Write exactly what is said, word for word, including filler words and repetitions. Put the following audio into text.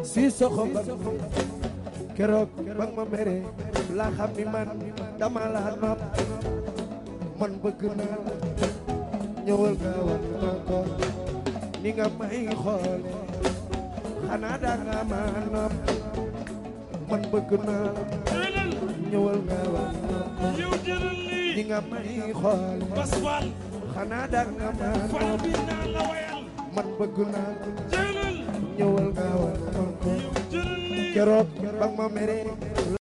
si soxo ba keroog ba ma mere laa xam ni man dama la nopp man bëgg naa la ñëwal nga wan ma ko ni nga may xoole xanaa da nga ma nopp man bëgg naa la ñëwal nga wan ma ko ni nga may xoole xanaa da nga ma nopp man bëgg naa la ñëwal nga wan ma ko keroog ba ma mere